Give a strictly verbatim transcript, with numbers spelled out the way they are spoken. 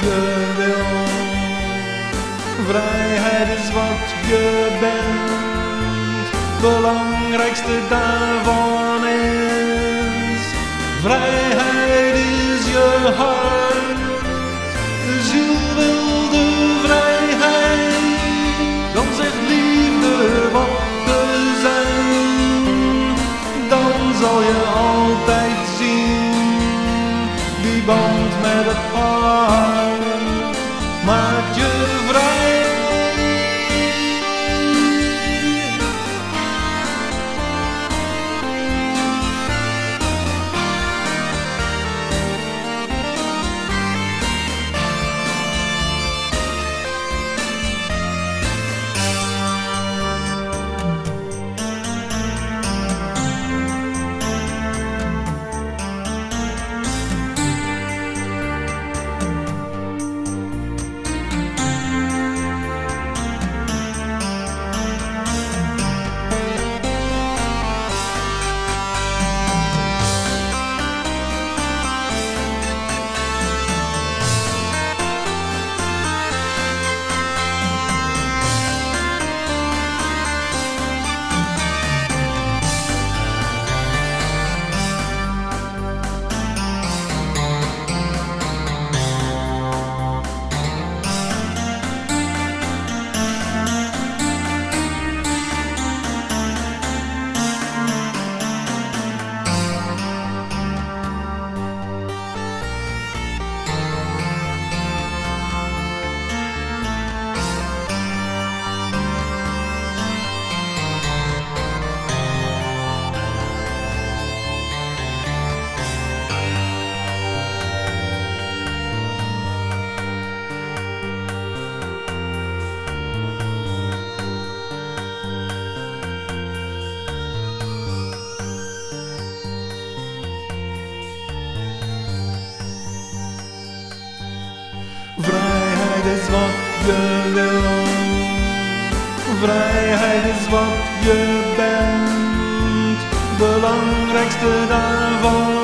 je wil. Vrijheid is wat je bent, belangrijkste daarvan is. Vrijheid is je hart, de ziel wil de vrijheid. Dan zegt liefde wat te zijn, dan zal je altijd zien. Die band met het hart maakt je vrij. Vrijheid is wat je wil, vrijheid is wat je bent, belangrijkste daarvan